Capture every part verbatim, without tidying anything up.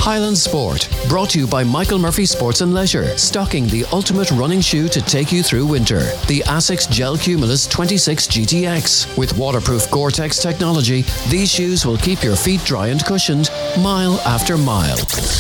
Highland Sport, brought to you by Michael Murphy Sports and Leisure, stocking the ultimate running shoe to take you through winter. The Asics Gel Cumulus twenty-six G T X. With waterproof Gore-Tex technology, these shoes will keep your feet dry and cushioned mile after mile.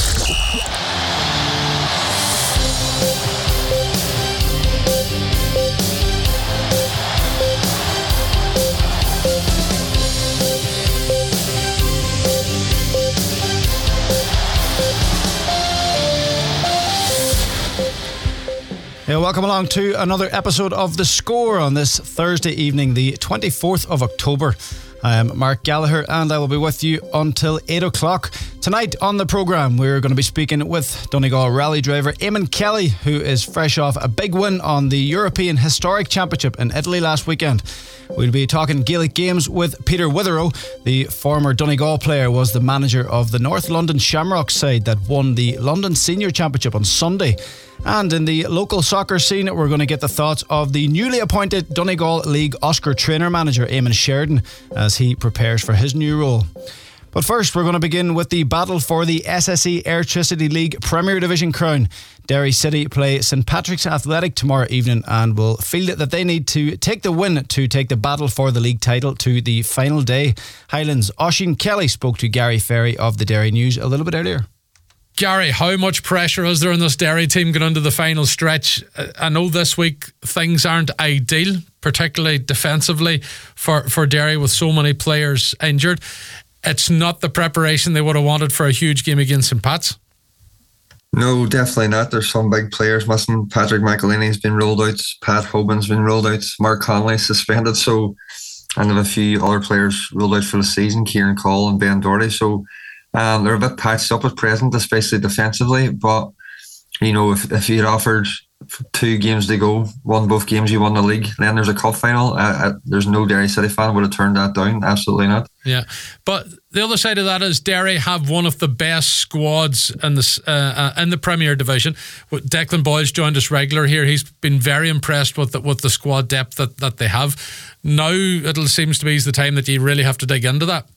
Yeah, welcome along to another episode of The Score on this Thursday evening, the twenty-fourth of October. I am Mark Gallagher and I will be with you until eight o'clock. Tonight on the programme, we're going to be speaking with Donegal rally driver Eamon Kelly, who is fresh off a big win on the European Historic Championship in Italy last weekend. We'll be talking Gaelic games with Peter Witherow. The former Donegal player was the manager of the North London Shamrock side that won the London Senior Championship on Sunday. And in the local soccer scene, we're going to get the thoughts of the newly appointed Donegal League Oscar trainer manager Eamon Sheridan as he prepares for his new role. But first, we're going to begin with the battle for the S S E Airtricity League Premier Division crown. Derry City play St Patrick's Athletic tomorrow evening and will feel that they need to take the win to take the battle for the league title to the final day. Highlands' Oisín Kelly spoke to Gary Ferry of the Derry News a little bit earlier. Gary, how much pressure is there on this Derry team going into the final stretch? I know this week things aren't ideal, particularly defensively for, for Derry with so many players injured. It's not the preparation they would have wanted for a huge game against St Pat's. No, definitely not. There's some big players missing. Patrick McElhinney's been ruled out. Pat Hoban's been ruled out. Mark Connolly suspended. So, and there have a few other players ruled out for the season, Kieran Cole and Ben Doherty. So, Um, they're a bit patched up at present, especially defensively. But, you know, if, if you had offered two games to go, won both games, you won the league, then there's a cup final. Uh, uh, there's no Derry City fan would have turned that down. Absolutely not. Yeah. But the other side of that is Derry have one of the best squads in, this, uh, uh, in the Premier Division. Declan Boyle's joined us regular here. He's been very impressed with the, with the squad depth that, that they have. Now it seems to be the time that you really have to dig into that.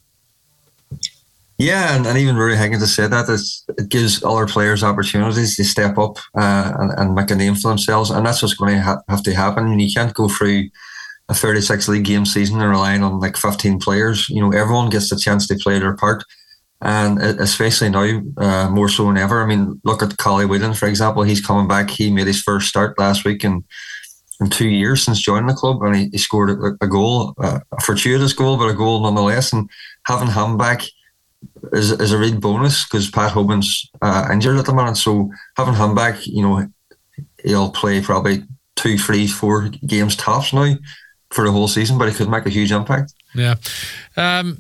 Yeah, and, and even Rory Higgins has said that it's, it gives other players opportunities to step up uh, and, and make a name for themselves, and that's what's going to ha- have to happen. You can't go through a thirty-six league game season and relying on like fifteen players. You know, everyone gets the chance to play their part, and especially now, uh, more so than ever. I mean, look at Collie Whelan, for example. He's coming back. He made his first start last week in, in two years since joining the club, and he, he scored a, a goal, uh, a fortuitous goal, but a goal nonetheless. And having him back is is a real bonus because Pat Hoban's uh, injured at the moment. So having him back, you know, he'll play probably two, three, four games tops now for the whole season, but he could make a huge impact. Yeah. Um,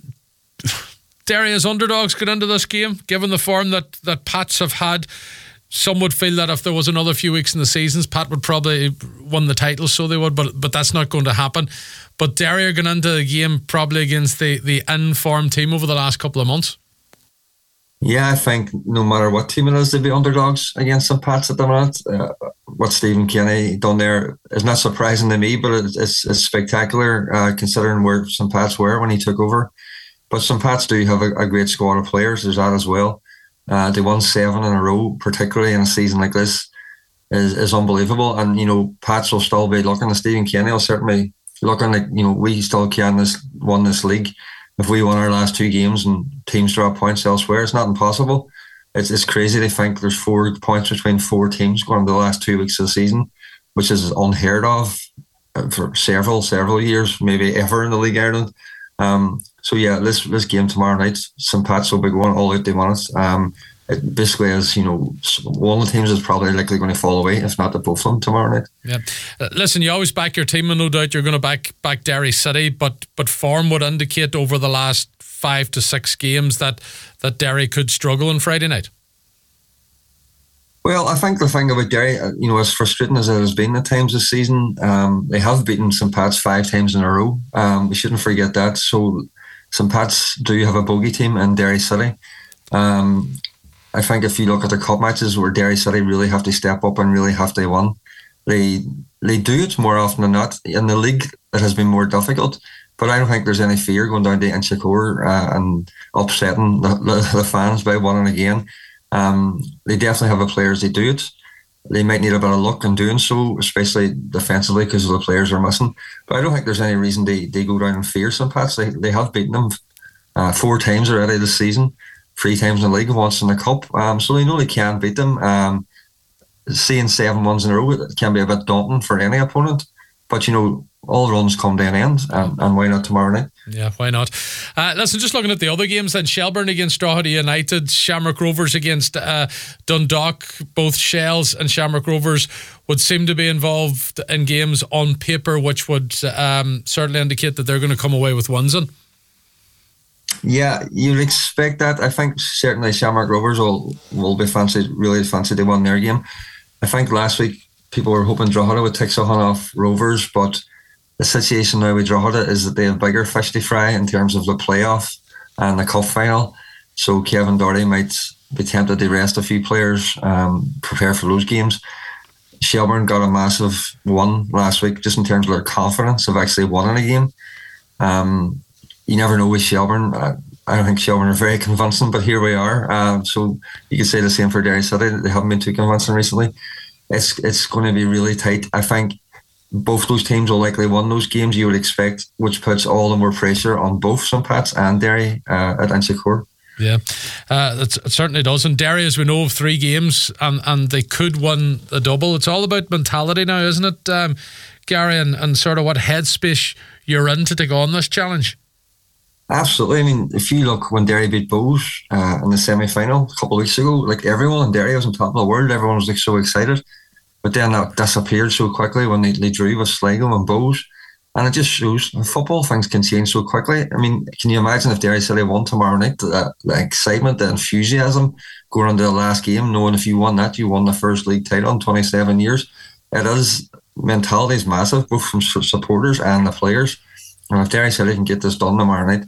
Derry as underdogs get into this game, given the form that, that Pats have had. Some would feel that if there was another few weeks in the seasons, Pat would probably win the title, so they would, but but that's not going to happen. But Derry are going into the game probably against the, the in-form team over the last couple of months. Yeah, I think no matter what team it is, they'll be underdogs against St Pat's at the minute. Uh, what Stephen Kenny done there is not surprising to me, but it's, it's, it's spectacular uh, considering where St Pat's were when he took over. But St Pat's do have a, a great squad of players. There's that as well. Uh, they won seven in a row, particularly in a season like this, is, is unbelievable. And, you know, Pats will still be looking at Stephen Kenny. Will certainly looking like, you know, we still can this won this league. If we won our last two games and teams drop points elsewhere, it's not impossible. It's it's crazy to think there's four points between four teams going into the last two weeks of the season, which is unheard of for several, several years, maybe ever in the League Ireland. Um, so yeah, this this game tomorrow night, St Pat's will be going all out, they want it. Um, it basically is, you know, one of the teams is probably likely going to fall away, if not the both of them tomorrow night. Yeah. Uh, listen, you always back your team, and no doubt you're going to back back Derry City, but but form would indicate over the last five to six games that that Derry could struggle on Friday night. Well, I think the thing about Derry, you know, as frustrating as it has been at times this season, um, they have beaten St Pat's five times in a row. Um, we shouldn't forget that. So St Pat's do have a bogey team in Derry City. Um, I think if you look at the cup matches where Derry City really have to step up and really have to win, they they do it more often than not. In the league, it has been more difficult, but I don't think there's any fear going down to Inchicore uh, and upsetting the, the, the fans by winning again. Um, they definitely have the players to do it. They might need a bit of luck in doing so, especially defensively because the players are missing. But I don't think there's any reason they, they go down and fear Saint Pat's. They, they have beaten them uh, four times already this season, three times in the league, once in the cup. Um, so they know they can beat them. Um, seeing seven ones in a row, it can be a bit daunting for any opponent. But, you know, all runs come to an end, and, and why not tomorrow night? Yeah, why not? Uh, listen, just looking at the other games then, Shelbourne against Drogheda United, Shamrock Rovers against uh, Dundalk. Both Shells and Shamrock Rovers would seem to be involved in games on paper, which would um, certainly indicate that they're going to come away with wins in. Yeah, you'd expect that. I think certainly Shamrock Rovers will, will be fancy, really fancy they won their game. I think last week people were hoping Drogheda would take something off Rovers, but the situation now with Drogheda is that they have bigger fish to fry in terms of the playoff and the cup final. So Kevin Doherty might be tempted to rest a few players, um, prepare for those games. Shelbourne got a massive one last week just in terms of their confidence of actually winning a game. Um, you never know with Shelbourne. I, I don't think Shelbourne are very convincing, but here we are. Um, so you could say the same for Derry City. They haven't been too convincing recently. It's it's going to be really tight. I think both those teams will likely win those games, you would expect, which puts all the more pressure on both Saint Pat's and Derry uh, at Inchicore. Yeah, uh, it certainly does. And Derry, as we know, of three games, and, and they could win a double. It's all about mentality now, isn't it, um, Gary, and, and sort of what headspace you're in to take on this challenge? Absolutely. I mean, if you look when Derry beat Bohs uh, in the semi-final a couple of weeks ago, like everyone in Derry was on top of the world. Everyone was like so excited. But then that disappeared so quickly when they, they drew with Sligo and Bohs. And it just shows in football things can change so quickly. I mean, can you imagine if Derry City won tomorrow night? The, the excitement, the enthusiasm going into the last game, knowing if you won that, you won the first league title in twenty-seven years. It is, mentality is massive, both from supporters and the players. And if Derry City can get this done tomorrow night,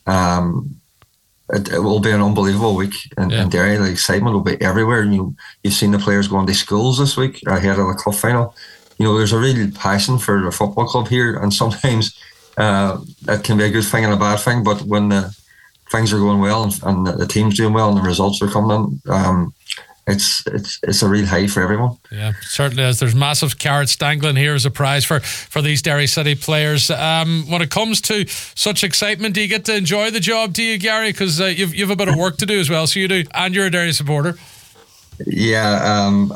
um, it, it will be an unbelievable week in, yeah. in Derry. The excitement will be everywhere. You, you've seen the players going to schools this week ahead of the cup final. You know, there's a real passion for the football club here, and sometimes uh, it can be a good thing and a bad thing. But when the things are going well and, and the team's doing well and the results are coming in, um, it's it's it's a real high for everyone. Yeah, certainly is. There's massive carrots dangling here as a prize for, for these Derry City players. Um, when it comes to such excitement, do you get to enjoy the job, do you, Gary? Because uh, you've, you've a bit of work to do as well, so you do, and you're a Derry supporter. Yeah, um,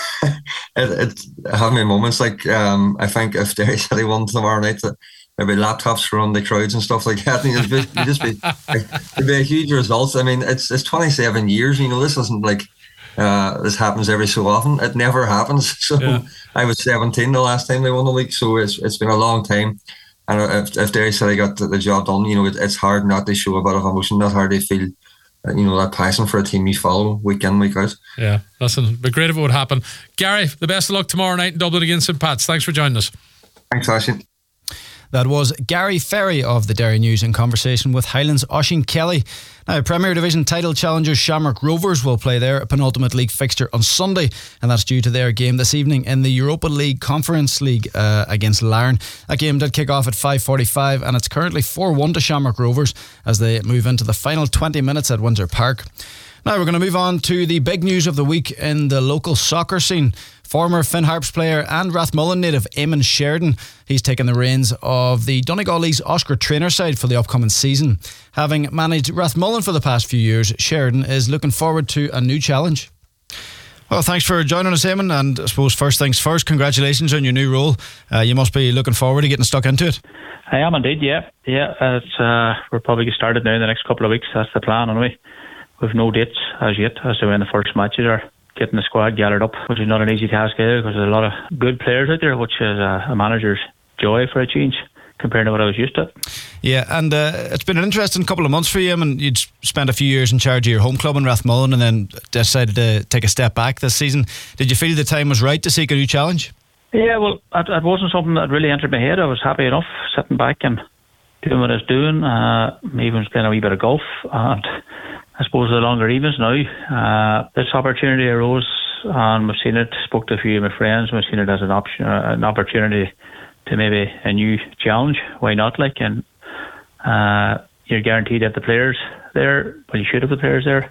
it, it have me moments like um, I think if Derry City won tomorrow night, that maybe laptops run the crowds and stuff like that. And it'd, be, it'd just be it'd be a huge result. I mean, it's it's twenty-seven years. You know, this isn't like uh, this happens every so often. It never happens. So yeah. I was seventeen the last time they won the league, so it's it's been a long time. And if, if Derry City got the, the job done, you know, it, it's hard not to show a bit of emotion, not hard to feel, you know, that passion for a team you follow week in, week out. Yeah, listen, it'd be great if it would happen. Gary, the best of luck tomorrow night in Dublin against Saint Pat's. Thanks for joining us. Thanks, Ashley. That was Gary Ferry of the Derry News in conversation with Highland's Oisín Kelly. Now, Premier Division title challengers Shamrock Rovers will play their penultimate league fixture on Sunday, and that's due to their game this evening in the Europa League Conference League uh, against Larne. That game did kick off at five forty-five, and it's currently four one to Shamrock Rovers as they move into the final twenty minutes at Windsor Park. Now we're going to move on to the big news of the week in the local soccer scene. Former Finn Harps player and Rathmullen native Eamon Sheridan, he's taken the reins of the Donegal League's Oscar trainer side for the upcoming season. Having managed Rathmullen for the past few years, Sheridan is looking forward to a new challenge. Well, thanks for joining us, Eamon, and I suppose first things first, congratulations on your new role. Uh, you must be looking forward to getting stuck into it. I am indeed, yeah. Yeah, it's, uh, we're probably get started now in the next couple of weeks. That's the plan anyway. We've no dates as yet as to when the first matches are. Getting the squad gathered up, which is not an easy task either, because there's a lot of good players out there, which is a, a manager's joy for a change compared to what I was used to. Yeah, and uh, it's been an interesting couple of months for you. I mean, you'd spent a few years in charge of your home club in Rathmullen and then decided to take a step back this season. Did you feel the time was right to seek a new challenge? Yeah, well, it, it wasn't something that really entered my head. I was happy enough sitting back and doing what I was doing. Uh, even was playing a wee bit of golf, and I suppose the longer evenings now, uh, this opportunity arose, and we've seen it, spoke to a few of my friends, we've seen it as an option, uh, an opportunity to maybe a new challenge. Why not? Like, and uh, you're guaranteed to have the players there, well, you should have the players there,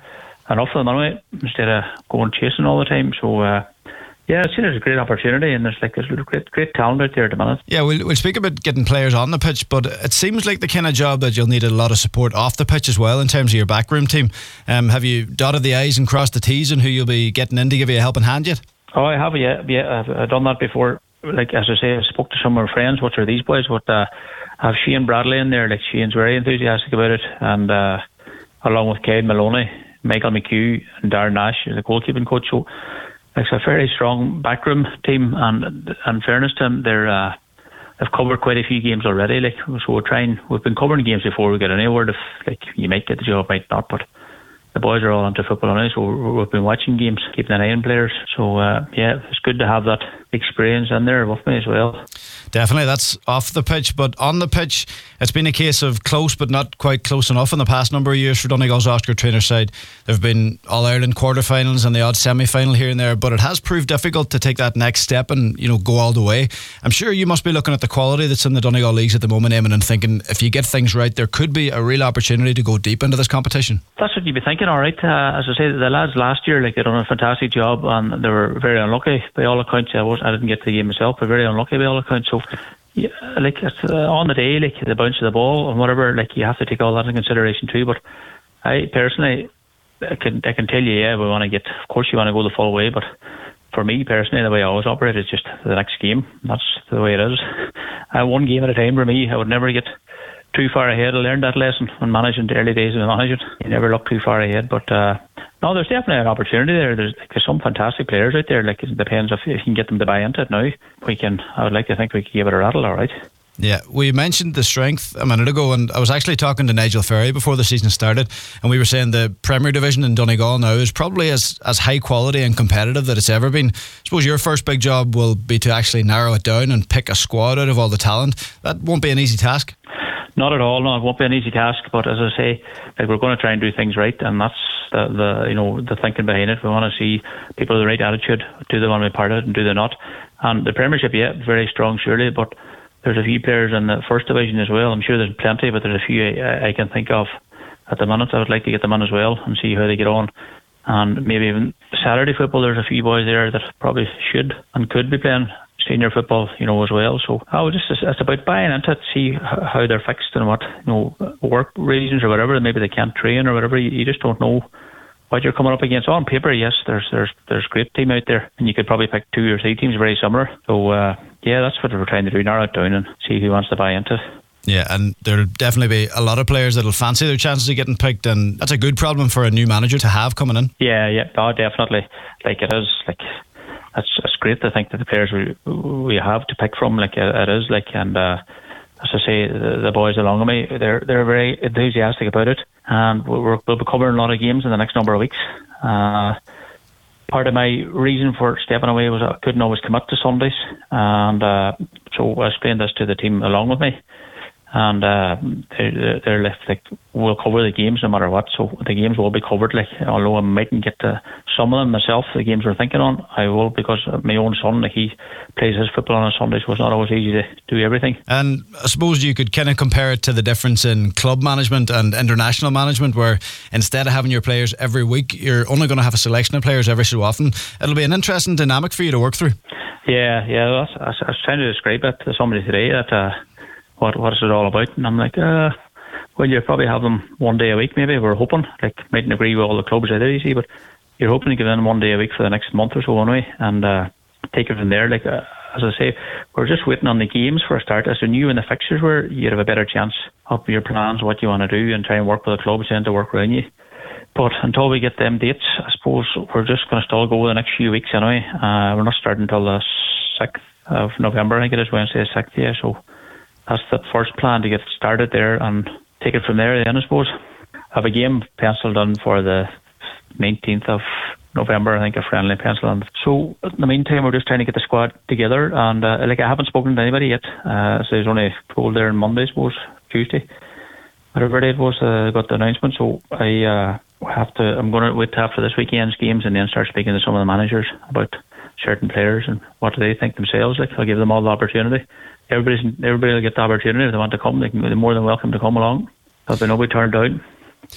enough of them anyway, instead of going chasing all the time. So uh, yeah, I'd say there's a great opportunity, and there's like there's great great talent out there at the minute. Yeah, we'll, we'll speak about getting players on the pitch, but it seems like the kind of job that you'll need a lot of support off the pitch as well in terms of your backroom team. Um, have you dotted the I's and crossed the T's and who you'll be getting in to give you a helping hand yet? Oh, I have, yeah, yeah. I've, I've done that before. Like, as I say, I spoke to some of my friends. What are these boys? What uh, I have Shane Bradley in there. Like, Shane's very enthusiastic about it, and uh, along with Cade Maloney, Michael McHugh, and Darren Nash, the goalkeeping coach. So it's a very strong backroom team, and in fairness to them, they're uh, they've covered quite a few games already. Like, so we're trying. We've been covering games before we get any word if like you might get the job, might not, but the boys are all into football now, so we've been watching games, keeping an eye on players. So uh, yeah, it's good to have that experience in there with me as well. Definitely, that's off the pitch, but on the pitch, it's been a case of close but not quite close enough in the past number of years for Donegal's Oscar Traynor side. There have been All-Ireland quarterfinals and the odd semi-final here and there, but it has proved difficult to take that next step and, you know, go all the way. I'm sure you must be looking at the quality that's in the Donegal leagues at the moment, Eamon, and thinking if you get things right, there could be a real opportunity to go deep into this competition. That's what you'd be thinking, all right. Uh, as I say, the lads last year, like, they done a fantastic job, and they were very unlucky by all accounts. I was I didn't get to the game myself, but very unlucky by all accounts. So, yeah, like it's, uh, on the day, like the bounce of the ball and whatever, like you have to take all that into consideration too. But I personally, I can I can tell you, yeah, we want to get. Of course, you want to go the full way, but for me personally, the way I always operate is just the next game. That's the way it is. Uh, one game at a time for me. I would never get too far ahead. I learned that lesson when managing the early days of managing. You never look too far ahead, but uh, no, there's definitely an opportunity there. There's, like, there's some fantastic players out there. Like, it depends if, if you can get them to buy into it now. We can. I would like to think we can give it a rattle, all right. Yeah, we mentioned the strength a minute ago, and I was actually talking to Nigel Ferry before the season started, and we were saying the Premier Division in Donegal now is probably as, as high quality and competitive that it's ever been. I suppose your first big job will be to actually narrow it down and pick a squad out of all the talent. That won't be an easy task. Not at all. No, it won't be an easy task. But as I say, like, we're going to try and do things right, and that's the, the you know the thinking behind it. We want to see people with the right attitude. Do they want to be part of it, and do they not? And the Premiership, yeah, very strong, surely, but there's a few players in the First Division as well. I'm sure there's plenty, but there's a few I, I can think of at the minute. I would like to get them in as well and see how they get on. And maybe even Saturday football, there's a few boys there that probably should and could be playing senior football, you know, as well. So I would just it's about buying into it, see how they're fixed and what, you know, work reasons or whatever. Maybe they can't train or whatever. You, you just don't know what you're coming up against. On paper, yes, there's there's there's a great team out there, and you could probably pick two or three teams very similar. So uh, yeah, that's what we're trying to do, narrow it down and see who wants to buy into it. Yeah, and there'll definitely be a lot of players that'll fancy their chances of getting picked, and that's a good problem for a new manager to have coming in. Yeah, yeah, oh, definitely. Like, it is, like, it's, it's great to think that the players we we have to pick from, like, it is, like, and uh, as I say, the, the boys along with me, they're they're very enthusiastic about it, and we're, we'll be covering a lot of games in the next number of weeks. Uh, part of my reason for stepping away was I couldn't always commit to Sundays, and uh, so I explained this to the team along with me. And uh, they're, they're left, like, we'll cover the games no matter what. So the games will be covered. Like, although I mightn't get to some of them myself, the games we're thinking on, I will, because my own son, like, he plays his football on a Sunday, so it's not always easy to do everything. And I suppose you could kind of compare it to the difference in club management and international management, where instead of having your players every week, you're only going to have a selection of players every so often. It'll be an interesting dynamic for you to work through. Yeah, yeah. That's, I was trying to describe it to somebody today that. Uh, What what is it all about? And I'm like, uh, well, you probably have them one day a week, maybe. We're hoping, like, mightn't agree with all the clubs either, you see, but you're hoping to give them one day a week for the next month or so anyway, and uh, take it from there. Like, uh, as I say, we're just waiting on the games for a start. As I knew when the fixtures were, you'd have a better chance of your plans, what you want to do, and try and work with the clubs then to work around you. But until we get them dates, I suppose we're just going to still go the next few weeks anyway. Uh, we're not starting until the sixth of November, I think it is, Wednesday the sixth, yeah, so that's the first plan, to get started there and take it from there then, I suppose. I have a game penciled in for the nineteenth of November, I think, a friendly pencil. And so in the meantime, we're just trying to get the squad together, and uh, like, I haven't spoken to anybody yet. Uh, so there's only told there on Monday, I suppose, Tuesday, whatever day it was, uh, got the announcement. So I uh, have to, I'm going to wait after this weekend's games and then start speaking to some of the managers about certain players and what do they think themselves. Like, I'll give them all the opportunity. Everybody's, everybody will get the opportunity if they want to come. They can, they're more than welcome to come along. There'll be nobody turned down.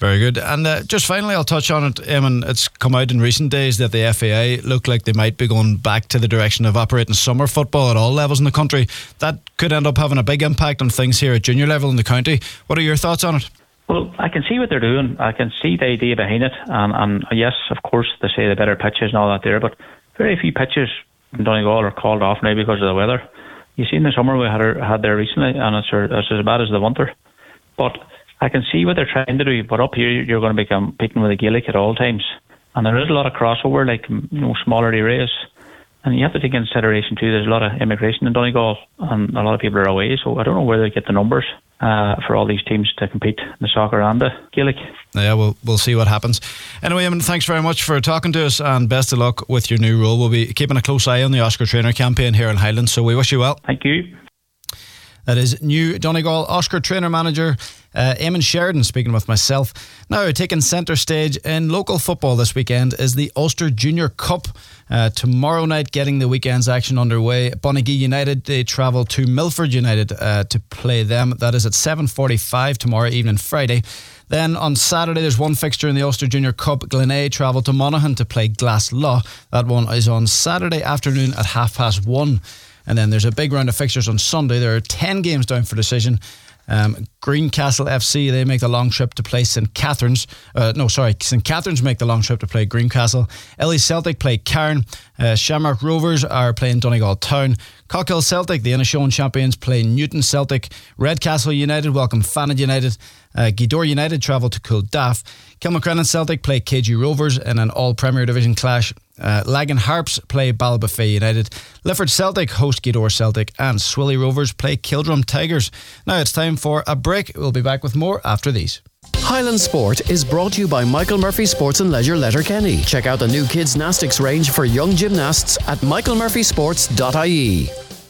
Very good. And uh, just finally, I'll touch on it, Eamon. It's come out in recent days that the F A I look like they might be going back to the direction of operating summer football at all levels in the country. That could end up having a big impact on things here at junior level in the county. What are your thoughts on it? Well, I can see what they're doing. I can see the idea behind it. And, and yes, of course, they say the better pitches and all that there, but very few pitches in Donegal are called off now because of the weather. You see in the summer we had, had there recently, and it's, it's as bad as the winter. But I can see what they're trying to do, but up here you're going to be competing with the Gaelic at all times. And there is a lot of crossover, like, you know, smaller areas. And you have to take into consideration too, there's a lot of immigration in Donegal and a lot of people are away, so I don't know where they get the numbers uh, for all these teams to compete in the soccer and the Gaelic. Yeah, we'll, we'll see what happens. Anyway, Eamon, thanks very much for talking to us and best of luck with your new role. We'll be keeping a close eye on the Oscar Traynor campaign here in Highlands, so we wish you well. Thank you. That is new Donegal Oscar Traynor manager uh, Eamon Sheridan speaking with myself. Now, taking centre stage in local football this weekend is the Ulster Junior Cup. Uh, tomorrow night, getting the weekend's action underway. Bonagee United, they travel to Milford United uh, to play them. That is at seven forty-five tomorrow evening, Friday. Then on Saturday, there's one fixture in the Ulster Junior Cup. Glenea travel to Monaghan to play Glasgow. That one is on Saturday afternoon at half past one. And then there's a big round of fixtures on Sunday. There are ten games down for decision. Um, Greencastle F C, they make the long trip to play St Catherine's. Uh, no, sorry, St Catherine's make the long trip to play Greencastle. Ely Celtic play Cairn. Uh, Shamrock Rovers are playing Donegal Town. Cockhill Celtic, the Inishowen champions, play Newton Celtic. Redcastle United welcome Fanad United. Uh, Gweedore United travel to Culdaff. Kilmacrennan Celtic play K G Rovers in an all-Premier Division clash. Uh, Lagan Harps play Ballybofey United. Lifford Celtic host Gweedore Celtic. And Swilly Rovers play Kildrum Tigers. Now it's time for a break. We'll be back with more after these. Highland Sport is brought to you by Michael Murphy Sports and Leisure Letterkenny. Check out the new kids' gymnastics range for young gymnasts at michael murphy sports dot I E.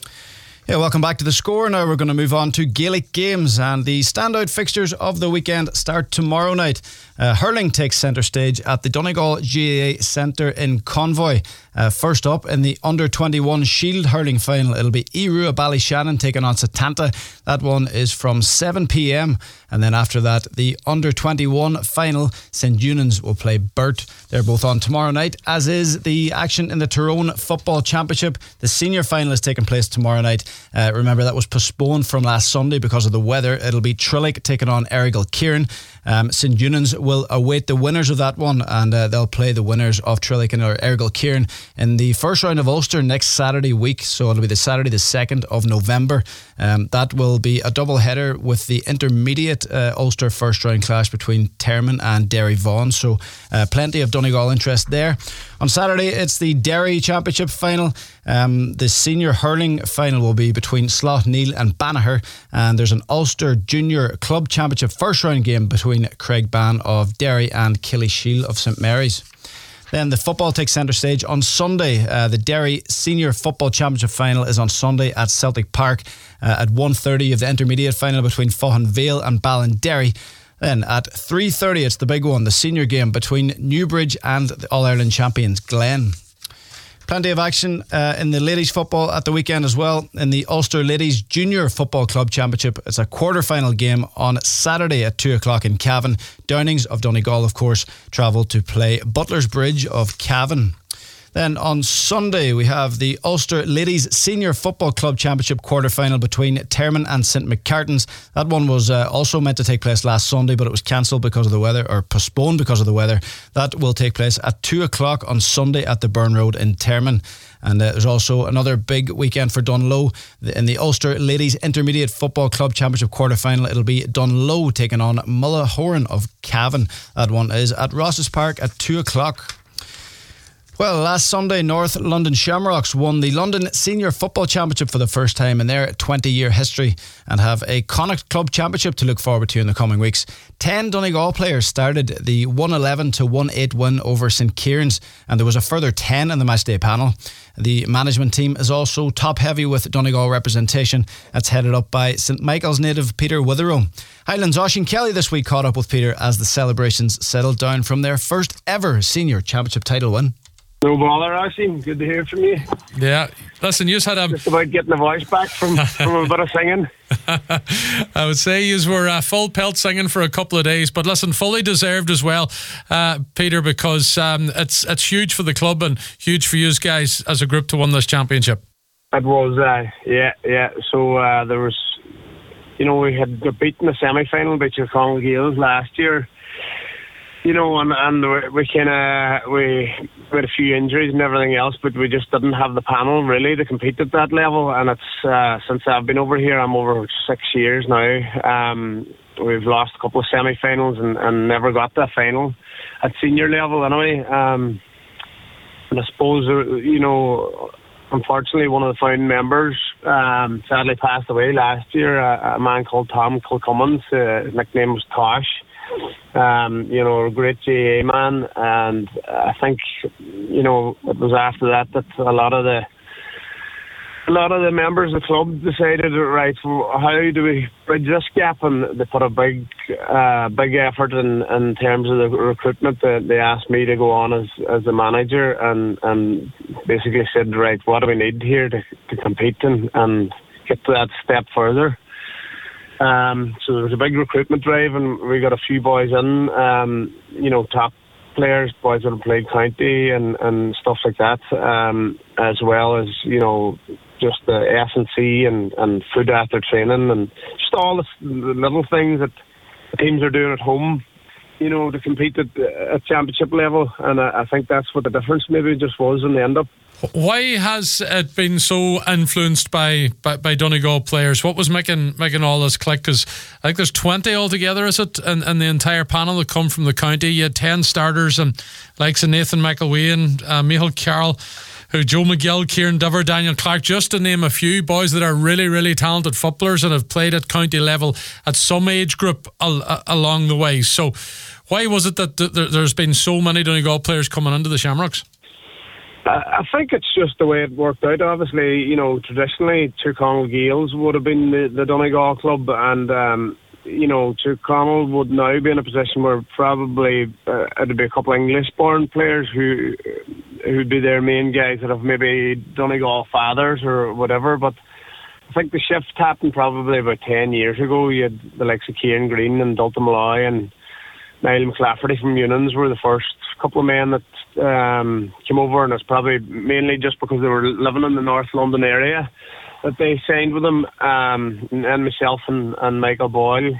Yeah, welcome back to The Score. Now we're going to move on to Gaelic games, and the standout fixtures of the weekend start tomorrow night. Uh, hurling takes centre stage at the Donegal G A A Centre in Convoy. Uh, first up in the under twenty-one Shield hurling final, it'll be Eru Ballyshannon taking on Setanta. That one is from seven p.m. And then after that, the under twenty-one final, St Eunan's will play Burt. They're both on tomorrow night, as is the action in the Tyrone Football Championship. The senior final is taking place tomorrow night. Uh, remember, that was postponed from last Sunday because of the weather. It'll be Trillick taking on Errigal Kieran. Um, St Eunan's will await the winners of that one, and uh, they'll play the winners of Trillick and Errigal Kieran in the first round of Ulster next Saturday week. So it'll be the Saturday the second of November. Um, that will be a double header with the intermediate uh, Ulster first round clash between Termon and Derry Vaughan. So uh, plenty of Donegal interest there. On Saturday, it's the Derry Championship final. Um, the senior hurling final will be between Slough Neil and Banagher, and there's an Ulster Junior Club Championship first round game between Craigban of Derry and Killyshiel of St Mary's. Then the football takes centre stage on Sunday. Uh, the Derry Senior Football Championship final is on Sunday at Celtic Park uh, at one thirty of the intermediate final between Faughan Vale and Ballinderry. Then at three thirty, it's the big one, the senior game between Newbridge and the All-Ireland champions Glen. Plenty of action uh, in the ladies football at the weekend as well. In the Ulster Ladies Junior Football Club Championship, it's a quarter-final game on Saturday at two o'clock in Cavan. Downings of Donegal, of course, travel to play Butler's Bridge of Cavan. Then on Sunday, we have the Ulster Ladies Senior Football Club Championship quarter-final between Termon and St McCartans. That one was uh, also meant to take place last Sunday, but it was cancelled because of the weather, or postponed because of the weather. That will take place at two o'clock on Sunday at the Burn Road in Termon. And uh, there's also another big weekend for Dunloe. In the Ulster Ladies Intermediate Football Club Championship quarter-final, it'll be Dunloe taking on Mullahoran of Cavan. That one is at Ross's Park at two o'clock. Well, last Sunday, North London Shamrocks won the London Senior Football Championship for the first time in their twenty-year history and have a Connacht Club Championship to look forward to in the coming weeks. Ten Donegal players started the one eleven to one eight win over St Kieran's, and there was a further ten in the matchday panel. The management team is also top-heavy with Donegal representation. That's headed up by St Michael's native Peter Witherow. Highlands' Oisín Kelly this week caught up with Peter as the celebrations settled down from their first ever senior championship title win. No bother, Ashley. Good to hear from you. Yeah. Listen, you had a... Just about getting the voice back from, from a bit of singing. I would say you were uh, full pelt singing for a couple of days, but listen, fully deserved as well, uh, Peter, because um, it's it's huge for the club and huge for you guys as a group to win this championship. It was, uh, yeah, yeah. So uh, there was, you know, we had got beaten the semi-final by Tyrconnell Gaels last year. You know, and, and we, we kind of, we, we had a few injuries and everything else, but we just didn't have the panel really to compete at that level. And it's, uh, since I've been over here, I'm over six years now. Um, we've lost a couple of semi-finals and, and never got the final at senior level anyway. Um, and I suppose, uh, you know, unfortunately, one of the founding members um, sadly passed away last year, a, a man called Tom Kilcummins. Uh, his nickname was Tosh. Um, you know, a great G A A man, and I think, you know, it was after that that a lot of the a lot of the members of the club decided, right, well, how do we bridge this gap? And they put a big, uh, big effort in, in terms of the recruitment. They, they asked me to go on as as the manager, and, and basically said, right, what do we need here to, to compete and, and get to that step further? Um, so there was a big recruitment drive, and we got a few boys in, um, you know, top players, boys that have played county and, and stuff like that, um, as well as, you know, just the S and C and, and food after training and just all the, the little things that the teams are doing at home, you know, to compete at, at championship level. And I, I think that's what the difference maybe just was in the end up. Why has it been so influenced by, by, by Donegal players? What was making making all this click? Because I think there's twenty altogether, is it? And, and the entire panel that come from the county. You had ten starters and likes of Nathan McElwain, uh, Michael Carroll, who Joe McGill, Kieran Diver, Daniel Clark, just to name a few boys that are really, really talented footballers and have played at county level at some age group al- along the way. So why was it that th- there's been so many Donegal players coming into the Shamrocks? I think it's just the way it worked out. Obviously, you know, traditionally, Tyrconnell Gaels would have been the, the Donegal club, and, um, you know, Tyrconnell would now be in a position where probably uh, it'd be a couple of English-born players who who'd be their main guys that have maybe Donegal fathers or whatever. But I think the shift happened probably about ten years ago. You had the likes of Kieran Green and Dalton Malloy and Niall McClafferty from Unions were the first couple of men that um, came over, and it's probably mainly just because they were living in the North London area that they signed with them. Um, and myself and, and Michael Boyle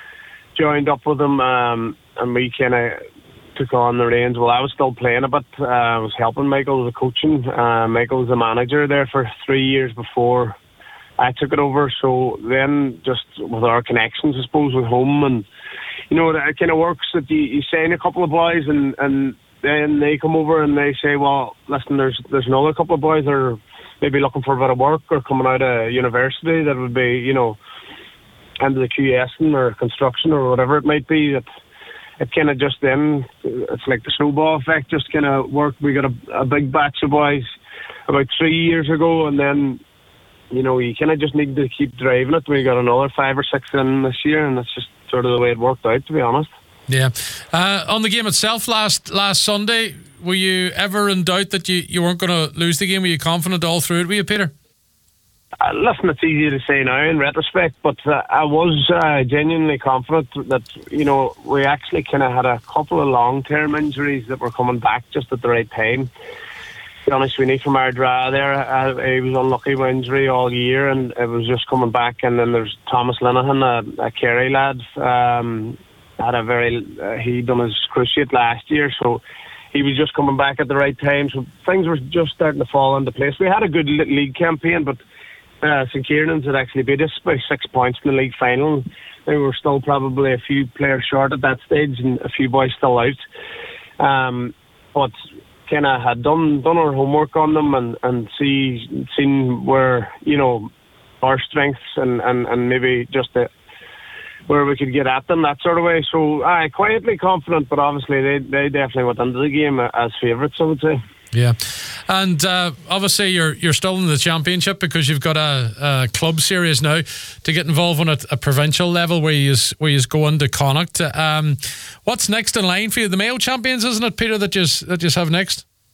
joined up with them, um, and we kind of took on the reins. Well, I was still playing a bit. Uh, I was helping Michael with the coaching. Uh, Michael was the manager there for three years before I took it over. So then, just with our connections, I suppose, with home, and you know, it kind of works that you, you sign a couple of boys, and, and then they come over and they say, well, listen, there's there's another couple of boys that are maybe looking for a bit of work or coming out of university that would be, you know, into the Q S or construction or whatever it might be. That it kind of just then, it's like the snowball effect, just kind of worked. We got a, a big batch of boys about three years ago, and then, you know, you kind of just need to keep driving it. We got another five or six in this year, and that's just sort of the way it worked out, to be honest. Yeah. Uh, on the game itself last last Sunday, were you ever in doubt that you, you weren't going to lose the game? Were you confident all through it, were you, Peter? Uh, listen, it's easy to say now in retrospect, but uh, I was uh, genuinely confident that, you know, we actually kind of had a couple of long-term injuries that were coming back just at the right time. To be honest, we need from our draw there. Uh, he was unlucky with injury all year, and it was just coming back. And then there's Thomas Linehan, a, a Kerry lad, um, had a very uh, he done his cruciate last year, so he was just coming back at the right time. So things were just starting to fall into place. We had a good league campaign, but uh, St Kieran's had actually beat us by six points in the league final. They were still probably a few players short at that stage, and a few boys still out. Um, but kind of had done done our homework on them, and, and see seen where, you know, our strengths and, and, and maybe just the, where we could get at them, that sort of way. So I quietly confident, but obviously they, they definitely went into the game as favourites, I would say. Yeah, and uh, obviously you're you're still in the championship because you've got a, a club series now to get involved on a, a provincial level where you where you go into Connacht. Um, what's next in line for you? The Mayo champions, isn't it, Peter? That you that you have next.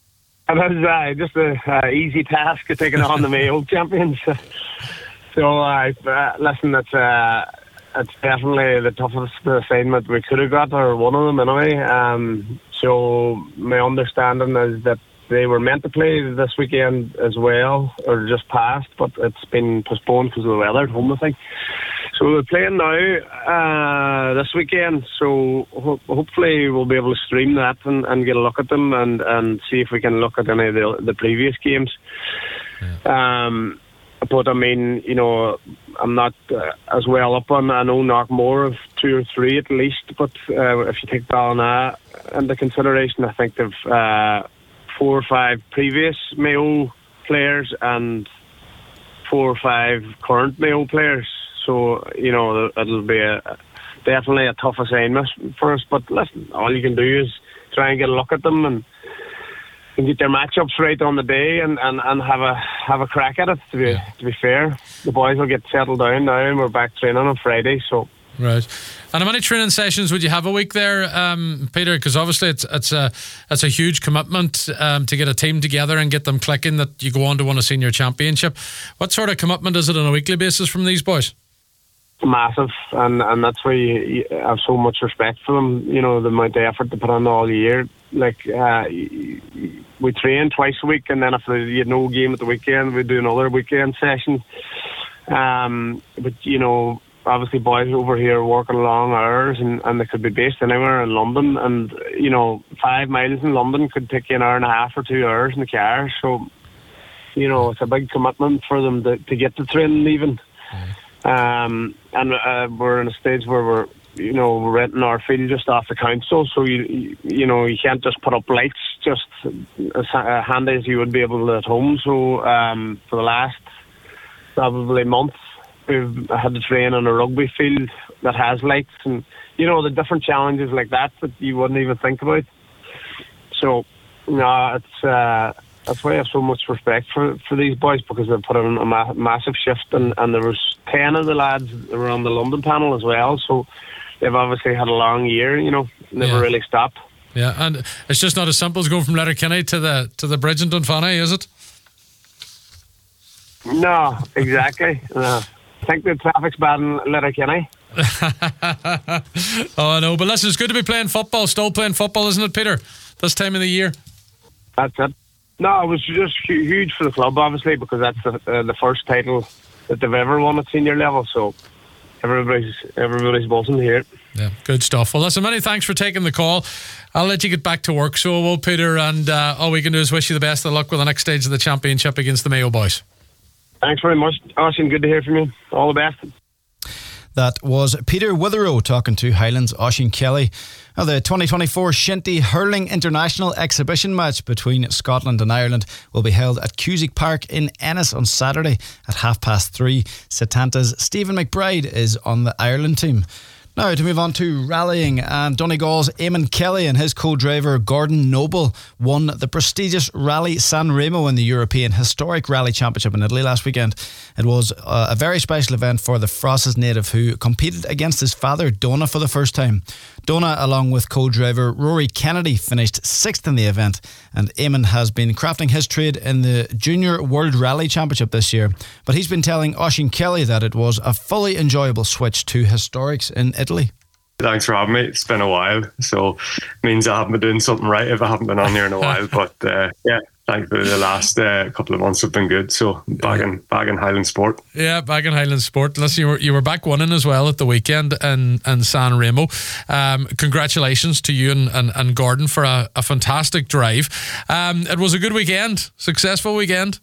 it is uh, just an easy task of taking on the Mayo champions. So, uh, uh, listen, it's, uh, it's definitely the toughest assignment we could have got, or one of them anyway. Um, so, my understanding is that they were meant to play this weekend as well, or just past, but it's been postponed because of the weather at home, I think. So they're playing now uh, this weekend, so ho- hopefully we'll be able to stream that and, and get a look at them and, and see if we can look at any of the, the previous games. Yeah. Um, but I mean, you know, I'm not uh, as well up on, I know Knockmore of two or three at least, but uh, if you take Ballina into consideration, I think they've uh, four or five previous Mayo players and four or five current Mayo players. So, you know, it'll be a, definitely a tough assignment for us. But listen, all you can do is try and get a look at them and, and get their matchups right on the day and, and, and have a have a crack at it, to be, to be fair. The boys will get settled down now and we're back training on Friday. So. Right. And how many training sessions would you have a week there, um, Peter? Because obviously it's it's a it's a huge commitment um, to get a team together and get them clicking that you go on to win a senior championship. What sort of commitment is it on a weekly basis from these boys? Massive, and, and that's why you have so much respect for them. You know, the amount of effort they put on all year. Like uh, we train twice a week, and then if you had no game at the weekend, we do another weekend session. Um, but you know, obviously boys over here working long hours, and, and they could be based anywhere in London, and you know, five miles in London could take you an hour and a half or two hours in the car. So, you know, it's a big commitment for them to, to get to training even. Mm. Um, and uh, we're in a stage where we're, you know, we're renting our field just off the council, so you, you, you know, you can't just put up lights just as handy as you would be able to at home. So um, for the last probably month, we've had to train on a rugby field that has lights, and you know, the different challenges like that that you wouldn't even think about. So, no, it's. Uh, That's why I have so much respect for, for these boys, because they've put in a ma- massive shift, and, and there was ten of the lads that were on the London panel as well, so they've obviously had a long year, you know, never yeah. really stopped. Yeah, and it's just not as simple as going from Letterkenny to the to the bridge in Dunfanny, is it? No, exactly. no. I think the traffic's bad in Letterkenny. Oh, I know, but listen, it's good to be playing football, still playing football, isn't it, Peter? This time of the year. That's it. No, it was just huge for the club, obviously, because that's the uh, the first title that they've ever won at senior level. So everybody's everybody's buzzing here. Yeah, good stuff. Well, listen, many thanks for taking the call. I'll let you get back to work, so will Peter, and uh, all we can do is wish you the best of luck with the next stage of the championship against the Mayo boys. Thanks very much, Oisin. Good to hear from you. All the best. That was Peter Witherow talking to Highlands' Oisin Kelly. Now, the twenty twenty-four Shinty Hurling International Exhibition match between Scotland and Ireland will be held at Cusack Park in Ennis on Saturday at half past three. Setanta's Stephen McBride is on the Ireland team. Now to move on to rallying, and Donegal's Eamon Kelly and his co-driver Gordon Noble won the prestigious Rally San Remo in the European Historic Rally Championship in Italy last weekend. It was uh, a very special event for the Frosses native, who competed against his father Donagh for the first time. Donagh, along with co-driver Rory Kennedy, finished sixth in the event, and Eamon has been crafting his trade in the Junior World Rally Championship this year. But he's been telling Oisin Kelly that it was a fully enjoyable switch to historics in Italy. Thanks for having me. It's been a while, so it means I haven't been doing something right if I haven't been on here in a while. But uh, yeah, thankfully the last uh, couple of months have been good. So back in back in Highland sport. Yeah, back in Highland sport. Listen, you were you were back winning as well at the weekend in, in San Remo. Um, congratulations to you and, and, and Gordon for a, a fantastic drive. Um, it was a good weekend, successful weekend.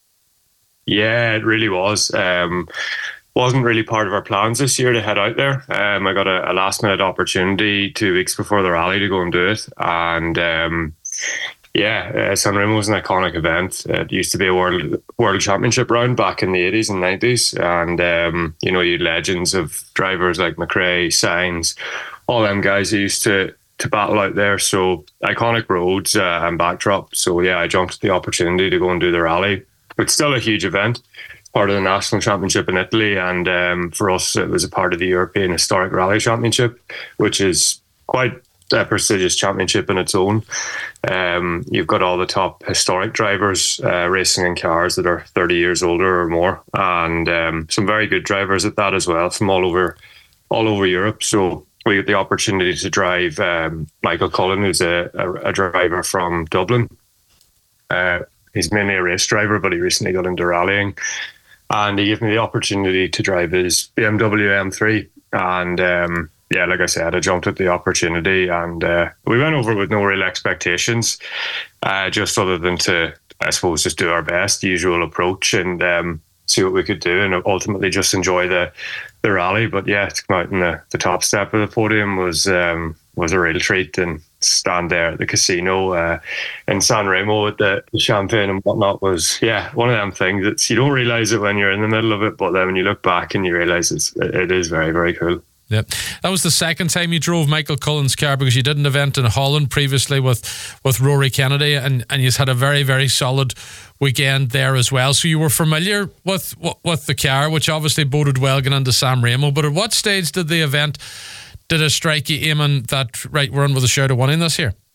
Yeah, it really was. Um, wasn't really part of our plans this year to head out there. Um, I got a, a last minute opportunity two weeks before the rally to go and do it, and um, yeah, uh, San Remo was an iconic event. It used to be a world world championship round back in the eighties and nineties, and um, you know, you had legends of drivers like McRae, Sainz, all them guys who used to to battle out there. So iconic roads uh, and backdrop. So yeah, I jumped at the opportunity to go and do the rally. It's still a huge event, part of the national championship in Italy, and um, for us it was a part of the European Historic Rally Championship, which is quite a prestigious championship in its own. Um, you've got all the top historic drivers uh, racing in cars that are thirty years older or more, and um, some very good drivers at that as well from all over all over Europe. So we get the opportunity to drive um, Michael Cullen, who's a, a, a driver from Dublin. Uh, he's mainly a race driver, but he recently got into rallying. And he gave me the opportunity to drive his B M W M three. And um, yeah, like I said, I jumped at the opportunity, and uh, we went over with no real expectations, uh, just other than to, I suppose, just do our best, usual approach, and um, see what we could do, and ultimately just enjoy the the rally. But yeah, to come out in the, the top step of the podium was um, was a real treat, and stand there at the casino uh, in San Remo with the, the champagne and whatnot was, yeah, one of them things that you don't realise it when you're in the middle of it, but then when you look back and you realise it's, it is very, very cool. Yep. That was the second time you drove Michael Cullen's car, because you did an event in Holland previously with, with Rory Kennedy, and, and you had a very, very solid weekend there as well. So you were familiar with with the car, which obviously boded well going into San Remo. But at what stage did the event, did it strike you, Eamon, that, right, we're in with a shout of winning this year?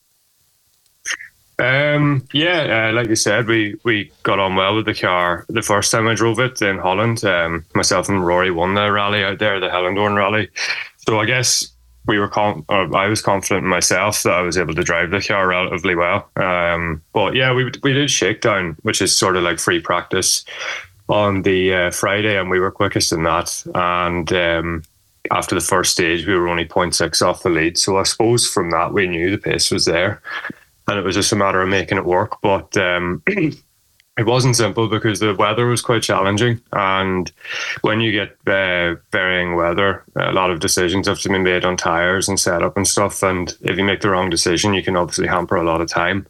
Um, yeah, uh, like you said, we, we got on well with the car the first time I drove it in Holland. Um, myself and Rory won the rally out there, the Hellendoorn rally. So I guess we were con- or I was confident in myself that I was able to drive the car relatively well. Um, but yeah, we we did shakedown, which is sort of like free practice, on the uh, Friday, and we were quickest in that. And um, after the first stage, we were only zero point six off the lead. So I suppose from that, we knew the pace was there. And it was just a matter of making it work. But um, it wasn't simple, because the weather was quite challenging. And when you get uh, varying weather, a lot of decisions have to be made on tyres and setup and stuff. And if you make the wrong decision, you can obviously hamper a lot of time.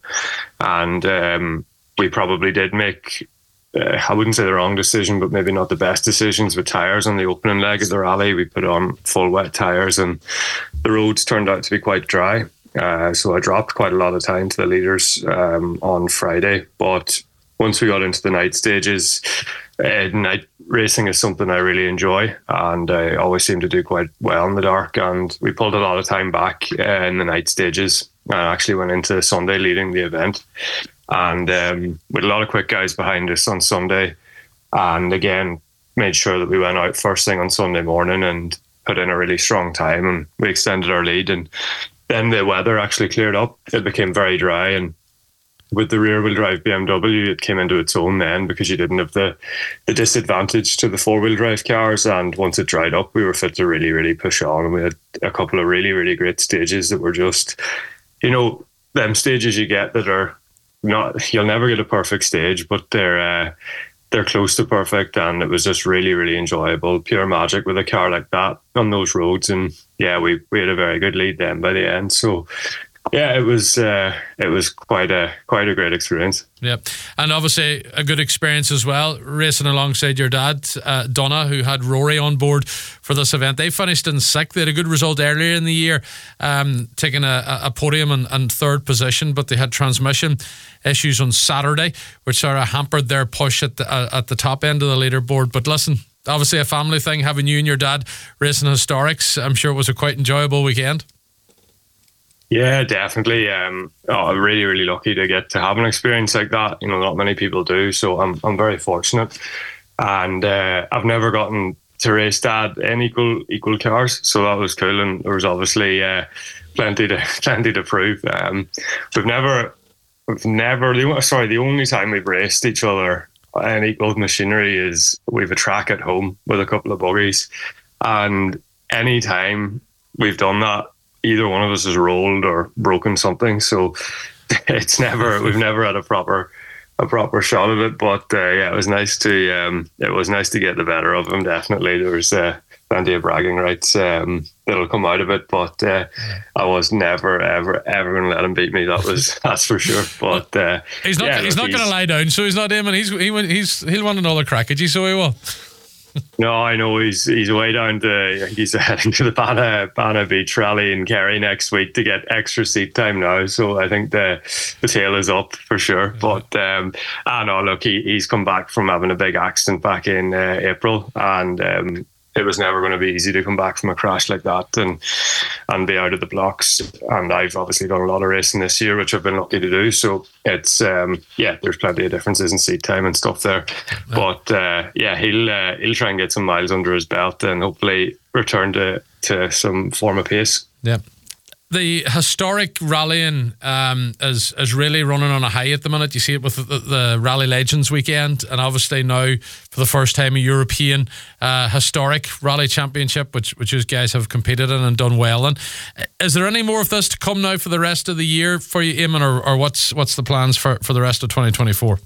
And um, we probably did make, uh, I wouldn't say the wrong decision, but maybe not the best decisions with tyres on the opening leg of the rally. We put on full wet tyres, and the roads turned out to be quite dry. Uh, so I dropped quite a lot of time to the leaders um, on Friday. But once we got into the night stages, uh, night racing is something I really enjoy, and I always seem to do quite well in the dark. And we pulled a lot of time back uh, in the night stages. I actually went into Sunday leading the event, and um, with a lot of quick guys behind us on Sunday. And again, made sure that we went out first thing on Sunday morning and put in a really strong time, and we extended our lead. And then the weather actually cleared up. It became very dry, and with the rear-wheel drive B M W, it came into its own then, because you didn't have the, the disadvantage to the four-wheel drive cars. And once it dried up, we were fit to really, really push on. And we had a couple of really, really great stages that were just, you know, them stages you get that are not, you'll never get a perfect stage, but they're uh, they're close to perfect. And it was just really, really enjoyable. Pure magic with a car like that on those roads. And yeah, we, we had a very good lead then by the end. So yeah, it was uh, it was quite a quite a great experience. Yeah, and obviously a good experience as well, racing alongside your dad, uh, Donna, who had Rory on board for this event. They finished in sixth. They had a good result earlier in the year, um, taking a, a podium and, and third position, but they had transmission issues on Saturday, which sort of hampered their push at the, uh, at the top end of the leaderboard. But listen, obviously a family thing, having you and your dad racing historics. I'm sure it was a quite enjoyable weekend. Yeah, definitely. Um, oh, I'm really, really lucky to get to have an experience like that. You know, not many people do, so I'm I'm very fortunate. And uh, I've never gotten to race Dad in equal equal cars, so that was cool. And there was obviously uh, plenty to plenty to prove. Um, we've never, we've never. The, sorry, the only time we've raced each other in equal machinery is we've a track at home with a couple of buggies, and any time we've done that, either one of us has rolled or broken something, so it's never we've never had a proper a proper shot of it. But uh, yeah, it was nice to um, it was nice to get the better of him. Definitely, there was uh, plenty of bragging rights um, that'll come out of it. But uh, I was never ever ever going to let him beat me. That was that's for sure. But uh, he's not yeah, he's not going to lie down. So he's not him, and he's he he's he'll want another crack at you. So he will. No, I know he's he's way down to he's heading to the Bana Bana Beach Rally in Kerry next week to get extra seat time now. So I think the the tail is up for sure. But um, I know, look, he he's come back from having a big accident back in uh, April, and um, it was never going to be easy to come back from a crash like that and and be out of the blocks. And I've obviously done a lot of racing this year, which I've been lucky to do. So it's um, yeah, there's plenty of differences in seat time and stuff there. Yeah. But uh, yeah, he'll uh, he'll try and get some miles under his belt and hopefully return to to some form of pace. Yeah. The historic rallying um, is is really running on a high at the minute. You see it with the, the Rally Legends weekend, and obviously now for the first time a European uh, historic rally championship, which which you guys have competed in and done well in. Is there any more of this to come now for the rest of the year for you, Eamon, or, or what's what's the plans for, for the rest of twenty twenty-four?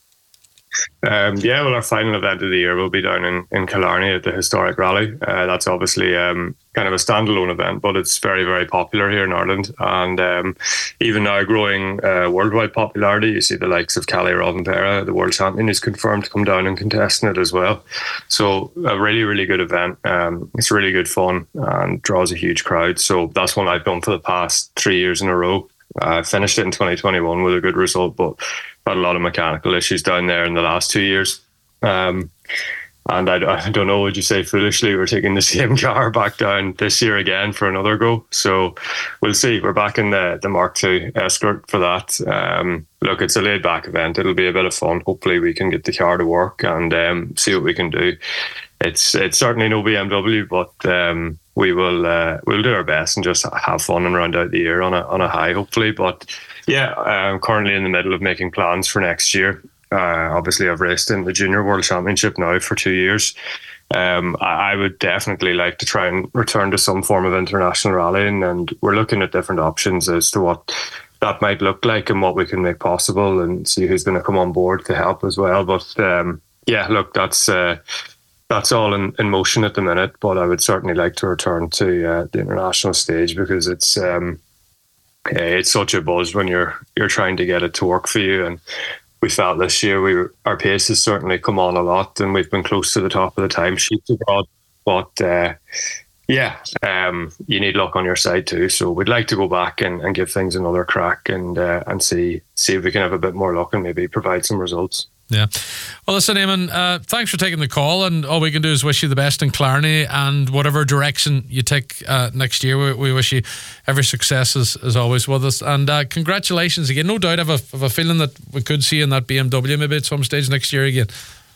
Um, yeah, well, our final event of the year will be down in, in Killarney at the Historic Rally. Uh, that's obviously um, kind of a standalone event, but it's very, very popular here in Ireland. And um, even now growing uh, worldwide popularity. You see the likes of Kalle Rovanperä, the world champion, is confirmed to come down and contest in it as well. So a really, really good event. Um, it's really good fun and draws a huge crowd. So that's one I've done for the past three years in a row. I uh, finished it in twenty twenty-one with a good result, but had a lot of mechanical issues down there in the last two years. Um, and I, I don't know, would you say foolishly, we're taking the same car back down this year again for another go. So we'll see. We're back in the, the Mark two Escort for that. Um, look, it's a laid back event. It'll be a bit of fun. Hopefully we can get the car to work and um, see what we can do. It's it's certainly no B M W, but um, we will uh, we'll do our best and just have fun and round out the year on a on a high, hopefully. But yeah, I'm currently in the middle of making plans for next year. Uh, obviously, I've raced in the Junior World Championship now for two years. Um, I, I would definitely like to try and return to some form of international rallying, and we're looking at different options as to what that might look like and what we can make possible, and see who's going to come on board to help as well. But um, yeah, look, that's. Uh, That's all in, in motion at the minute, but I would certainly like to return to uh, the international stage because it's um, it's such a buzz when you're you're trying to get it to work for you. And we felt this year we were, our pace has certainly come on a lot, and we've been close to the top of the timesheets abroad. But uh, yeah, um, you need luck on your side too. So we'd like to go back and, and give things another crack and uh, and see see if we can have a bit more luck and maybe provide some results. Yeah. Well, listen, Eamon, uh, thanks for taking the call, and all we can do is wish you the best in Killarney and whatever direction you take uh, next year. We, we wish you every success as, as always with us, and uh, congratulations again. No doubt I have a, have a feeling that we could see you in that B M W maybe at some stage next year again.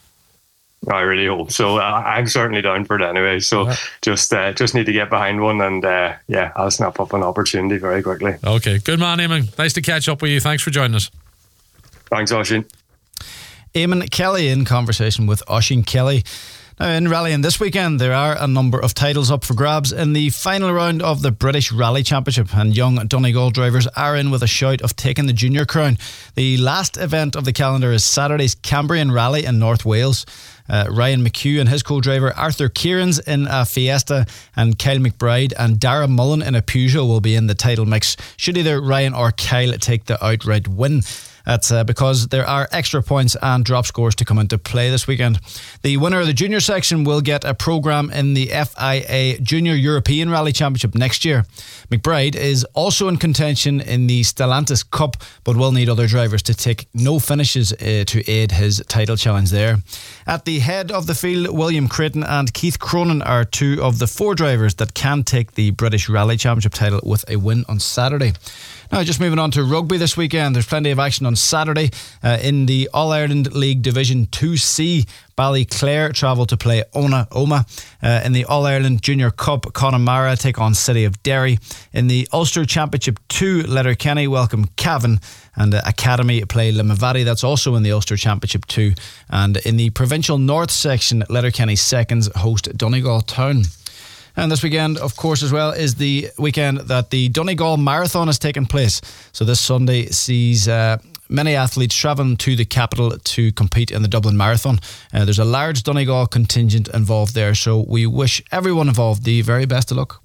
I really hope so. Uh, I'm certainly down for it anyway, so yeah. just uh, just need to get behind one, and uh, yeah, I'll snap up an opportunity very quickly. Okay, good man, Eamon. Nice to catch up with you. Thanks for joining us. Thanks, Oisín. Eamon Kelly in conversation with Oisín Kelly. Now, in rallying this weekend, there are a number of titles up for grabs in the final round of the British Rally Championship, and young Donegal drivers are in with a shout of taking the junior crown. The last event of the calendar is Saturday's Cambrian Rally in North Wales. Uh, Ryan McHugh and his co-driver Arthur Kieran's in a Fiesta, and Kyle McBride and Dara Mullen in a Peugeot will be in the title mix should either Ryan or Kyle take the outright win. That's uh, because there are extra points and drop scores to come into play this weekend. The winner of the junior section will get a programme in the F I A Junior European Rally Championship next year. McBride is also in contention in the Stellantis Cup, but will need other drivers to take no finishes uh, to aid his title challenge there. At the head of the field, William Creighton and Keith Cronin are two of the four drivers that can take the British Rally Championship title with a win on Saturday. Now, just moving on to rugby this weekend, there's plenty of action on Saturday uh, in the All-Ireland League Division two C. Ballyclare travel to play Ona Oma. Uh, in the All-Ireland Junior Cup, Connemara take on City of Derry. In the Ulster Championship two, Letterkenny welcome Cavan, and uh, Academy play Limavady. That's also in the Ulster Championship two. And in the Provincial North section, Letterkenny seconds host Donegal Town. And this weekend, of course, as well, is the weekend that the Donegal Marathon has taken place. So this Sunday sees uh, many athletes travelling to the capital to compete in the Dublin Marathon. Uh, there's a large Donegal contingent involved there, so we wish everyone involved the very best of luck.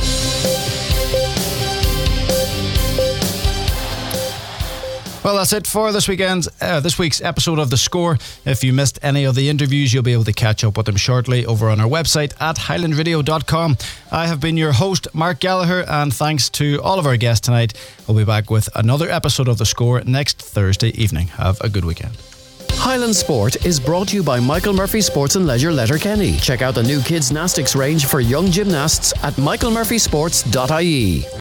Well, that's it for this weekend's, uh, this week's episode of The Score. If you missed any of the interviews, you'll be able to catch up with them shortly over on our website at highland radio dot com. I have been your host, Mark Gallagher, and thanks to all of our guests tonight. We'll be back with another episode of The Score next Thursday evening. Have a good weekend. Highland Sport is brought to you by Michael Murphy Sports and Leisure Letterkenny. Check out the new kids' gymnastics range for young gymnasts at michael murphy sports dot I E.